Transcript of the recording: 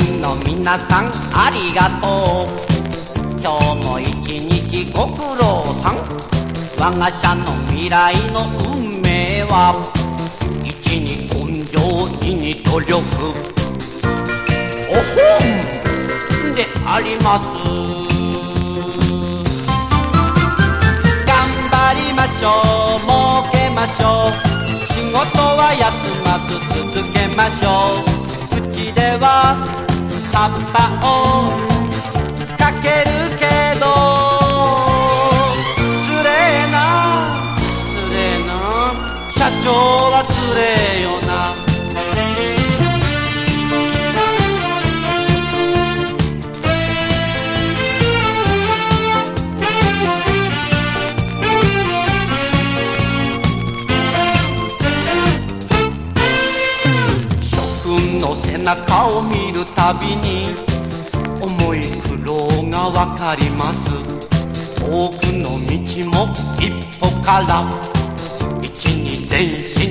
員の皆さんありがとう。今日も一日ご苦労さん。我が社の未来の運命は1に根性2に努力おほんであります。頑張りましょう儲けましょう。仕事は休まず続けましょう。うちでは葉っぱをかけるけどつれえなつれえな社長はつれえよな。背中を見るたびに重い苦労がわかります。遠くの道も一歩から一に前進